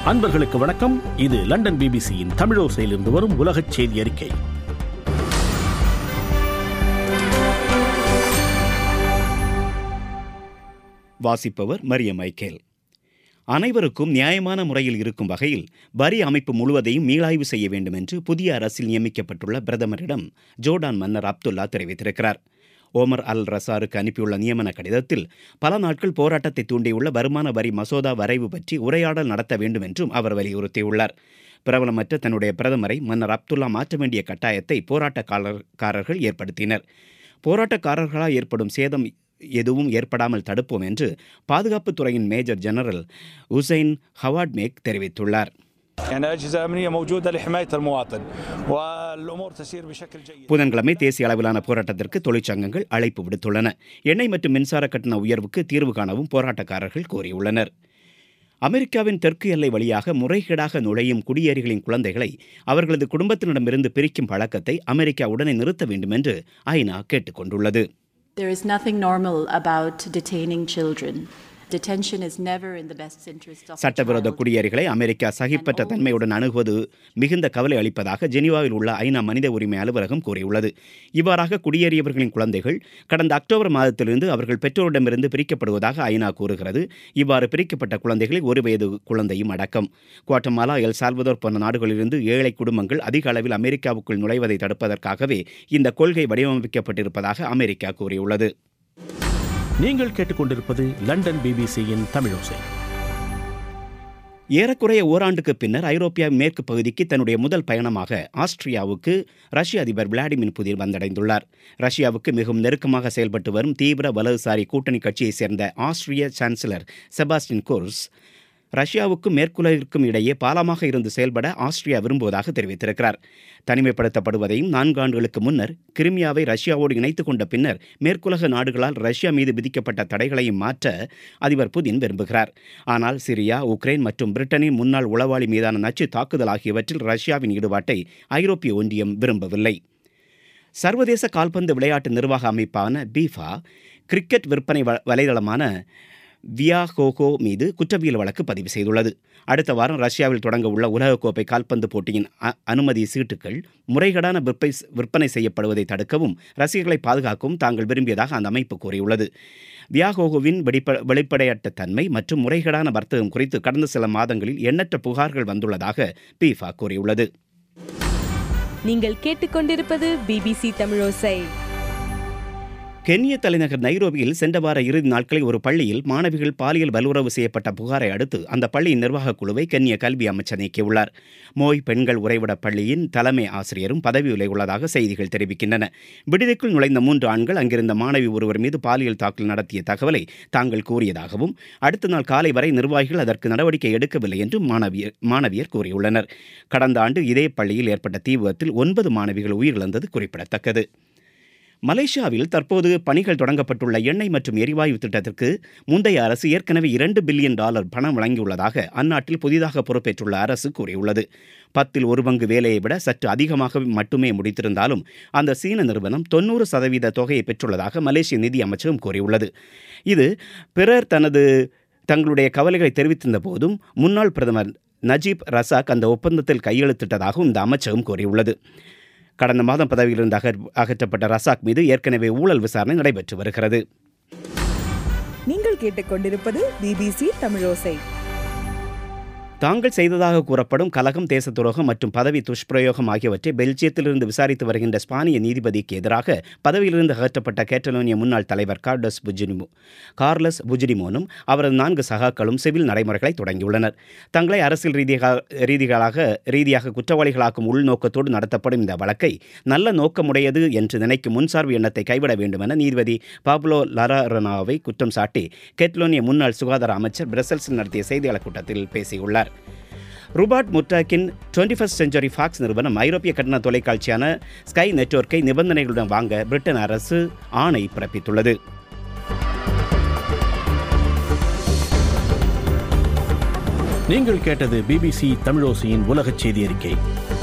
அன்பர்களுக்கு வணக்கம். இது லண்டன் பிபிசியின் தமிழோசையிலிருந்து வரும் உலகச் செய்தி அறிக்கை. வாசிப்பவர் மரியம் மைக்கேல். அனைவருக்கும் நியாயமான முறையில் இருக்கும் வகையில் வரி அமைப்பு முழுவதையும் மீளாய்வு செய்ய வேண்டும் என்று புதிய அரசில் நியமிக்கப்பட்டுள்ள பிரதமரிடம் ஜோர்டான் மன்னர் அப்துல்லா தெரிவித்திருக்கிறார். ஓமர் அல் ரசாருக்கு அனுப்பியுள்ள நியமன கடிதத்தில் பல நாட்கள் போராட்டத்தை தூண்டியுள்ள வருமான வரி மசோதா வரைவு பற்றி உரையாடல் நடத்த வேண்டும் என்றும் அவர் வலியுறுத்தியுள்ளார். பிரபலமற்ற தன்னுடைய பிரதமரை மன்னர் அப்துல்லா மாற்ற வேண்டிய கட்டாயத்தை போராட்டக்காரர்கள் ஏற்படுத்தினர். போராட்டக்காரர்களால் ஏற்படும் சேதம் எதுவும் ஏற்படாமல் தடுப்போம் என்று பாதுகாப்புத்துறையின் மேஜர் ஜெனரல் உசைன் ஹவாட்மேக் தெரிவித்துள்ளார். புதன்கிழமை தேசிய அளவிலான போராட்டத்திற்கு தொழிற்சங்கங்கள் அழைப்பு விடுத்துள்ளன. எண்ணெய் மற்றும் மின்சார கட்டண உயர்வுக்கு தீர்வு காணவும் போராட்டக்காரர்கள் கோரியுள்ளனர். அமெரிக்காவின் தெற்கு எல்லை வழியாக முறைகேடாக நுழையும் குடியேறிகளின் குழந்தைகளை அவர்களது குடும்பத்தினரிடமிருந்து பிரிக்கும் பழக்கத்தை அமெரிக்கா உடனே நிறுத்த வேண்டும் என்று ஐநா கேட்டுக் கொண்டுள்ளது. There is nothing normal about detaining children. Detention is never in the best interest of சட்டவிரோத குடியேறிகளை அமெரிக்கா சகிப்பற்ற தன்மையுடன் அணுகுவது மிகுந்த கவலை அளிப்பதாக ஜெனீவாவில் உள்ள ஐநா மனித உரிமை அலுவலகம் கூறியுள்ளது. இவ்வாறாக குடியேறியவர்களின் குழந்தைகள் கடந்த அக்டோபர் மாதத்திலிருந்து அவர்கள் பெற்றோரிடமிருந்து பிரிக்கப்படுவதாக ஐநா கூறுகிறது. இவ்வாறு பிரிக்கப்பட்ட குழந்தைகளில் 1 வயது குழந்தையும் அடக்கம். குவாட்டமாலா, எல் சால்வதோர் போன்ற நாடுகளிலிருந்து ஏழை குடும்பங்கள் அதிக அளவில் அமெரிக்காவுக்குள் நுழைவதை தடுப்பதற்காகவே இந்த கொள்கை வடிவமைக்கப்பட்டிருப்பதாக அமெரிக்கா கூறியுள்ளது. நீங்கள் கேட்டுக்கொண்டிருப்பது லண்டன் பிபிசியின் தமிழோசை. ஏறக்குறைய ஓராண்டுக்கு பின்னர் ஐரோப்பியா மேற்கு பகுதிக்கு தன்னுடைய முதல் பயணமாக ஆஸ்திரியாவுக்கு ரஷ்ய அதிபர் விளாடிமிர் புதின் வந்தடைந்துள்ளார். ரஷ்யாவுக்கு மிகவும் நெருக்கமாக செயல்பட்டு வரும் தீவிர வலதுசாரி கூட்டணி கட்சியைச் சேர்ந்த ஆஸ்திரிய சான்சலர் செபாஸ்டியன் குர்ஸ் ரஷ்யாவுக்கும் மேற்குலகிற்கும் இடையே பாலமாக இருந்து செயல்பட ஆஸ்திரியா விரும்புவதாக தெரிவித்திருக்கிறார். தனிமைப்படுத்தப்படுவதையும் 4 ஆண்டுகளுக்கு முன்னர் கிரிமியாவை ரஷ்யாவோடு இணைத்துக் கொண்ட பின்னர் மேற்குலக நாடுகளால் ரஷ்யா மீது விதிக்கப்பட்ட தடைகளையும் மாற்ற அதிபர் புதின் விரும்புகிறார். ஆனால் சிரியா, உக்ரைன் மற்றும் பிரிட்டனின் முன்னாள் உளவாளி மீதான நச்சு தாக்குதல் ஆகியவற்றில் ரஷ்யாவின் ஈடுபாட்டை ஐரோப்பிய ஒன்றியம் விரும்பவில்லை. சர்வதேச கால்பந்து விளையாட்டு நிர்வாக அமைப்பான பீஃபா கிரிக்கெட் விற்பனை வலைதளமான வியாகோகோ மீது குற்றவியல் வழக்கு பதிவு செய்துள்ளது. அடுத்த வாரம் ரஷ்யாவில் தொடங்க உள்ள உலகக்கோப்பை கால்பந்து போட்டியின் அனுமதி சீட்டுகள் முறைகேடான விற்பனை செய்யப்படுவதை தடுக்கவும் ரசிகர்களை பாதுகாக்கவும் தாங்கள் விரும்பியதாக அந்த அமைப்பு கூறியுள்ளது. வியாகோகோவின் வெளிப்படையற்ற தன்மை மற்றும் முறைகேடான வர்த்தகம் குறித்து கடந்த சில மாதங்களில் எண்ணற்ற புகார்கள் வந்துள்ளதாக பீஃபா கூறியுள்ளது. நீங்கள் கேட்டுக்கொண்டிருப்பது பிபிசி தமிழோசை. கென்ய தலைநகர் நைரோபியில் சென்ற வார இறுதி நாட்களில் ஒரு பள்ளியில் மாணவிகள் பாலியல் வல்லுறவு செய்யப்பட்ட புகாரை அடுத்து அந்த பள்ளியின் நிர்வாகக் குழுவை கென்ய கல்வி அமைச்சர் நீக்கியுள்ளார். மோய் பெண்கள் உறைவிட பள்ளியின் தலைமை ஆசிரியரும் பதவி விலகியுள்ளதாக செய்திகள் தெரிவிக்கின்றன. விடுதிக்குள் நுழைந்த 3 ஆண்கள் அங்கிருந்த மாணவி ஒருவர் மீது பாலியல் தாக்குதல் நடத்திய தகவலை தாங்கள் கூறியதாகவும் அடுத்த நாள் காலை வரை நிர்வாகிகள் அதற்கு நடவடிக்கை எடுக்கவில்லை என்றும் மாணவியர் கூறியுள்ளனர். கடந்த ஆண்டு இதே பள்ளியில் ஏற்பட்ட தீ விபத்தில் 9 மாணவிகள் உயிரிழந்தது குறிப்பிடத்தக்கது. மலேசியாவில் தற்போது பணிகள் தொடங்கப்பட்டுள்ள எண்ணெய் மற்றும் எரிவாயு திட்டத்திற்கு முந்தைய அரசு ஏற்கனவே $2 பில்லியன் பணம் வழங்கியுள்ளதாக அந்நாட்டில் புதிதாக பொறுப்பேற்றுள்ள அரசு கூறியுள்ளது. 10 1 பங்கு வேலையை விட சற்று அதிகமாக மட்டுமே முடித்திருந்தாலும் அந்த சீன நிறுவனம் 90% தொகையை பெற்றுள்ளதாக மலேசிய நிதி அமைச்சகம் கூறியுள்ளது. இது பிறர் தங்களுடைய கவலைகளை தெரிவித்திருந்த போதும் முன்னாள் பிரதமர் நஜீப் ரசாக் அந்த ஒப்பந்தத்தில் கையெழுத்திட்டதாகவும் இந்த அமைச்சகம் கூறியுள்ளது. கடந்த மாதம் பதவியிலிருந்து அகற்றப்பட்ட ரசாக் மீது ஏற்கனவே ஊழல் விசாரணை நடைபெற்று வருகிறது. நீங்கள் கேட்டுக்கொண்டிருப்பது பிபிசி தமிழோசை. தாங்கள் செய்ததாக கூறப்படும் கலகம், தேச துரோகம் மற்றும் பதவி துஷ்பிரயோகம் ஆகியவற்றை பெல்ஜியத்திலிருந்து விசாரித்து வருகின்ற ஸ்பானிய நீதிபதிக்கு எதிராக பதவியிலிருந்து அகற்றப்பட்ட கேட்டலோனிய முன்னாள் தலைவர் கார்லஸ் புஜ்டிமோனும் அவரது 4 சகாக்களும் சிவில் நடைமுறைகளை தொடங்கியுள்ளனர். தங்களை அரசியல் ரீதியாக குற்றவாளிகளாக்கும் உள்நோக்கத்தோடு நடத்தப்படும் இந்த வழக்கை நல்ல நோக்கமுடையது என்று நினைக்கும் முன்சார்பு எண்ணத்தை கைவிட வேண்டும் என நீதிபதி பாப்லோ லராரனாவை குற்றம் சாட்டி கேட்டலோனிய முன்னாள் சுகாதார அமைச்சர் பிரசல்ஸில் நடத்திய செய்தியாளர் கூட்டத்தில் பேசியுள்ளார். ரூபர்ட் முர்டாக்கின் 21st செஞ்சுரி ஃபாக்ஸ் நிறுவனம் ஐரோப்பிய கட்டண தொலைக்காட்சியான ஸ்கை நெட்வொர்க்கை நிபந்தனைகளுடன் வாங்க பிரிட்டன் அரசு ஆணை பிறப்பித்துள்ளது. நீங்கள் கேட்டது பிபிசி தமிழோசையின் உலகச் செய்தி அறிக்கை.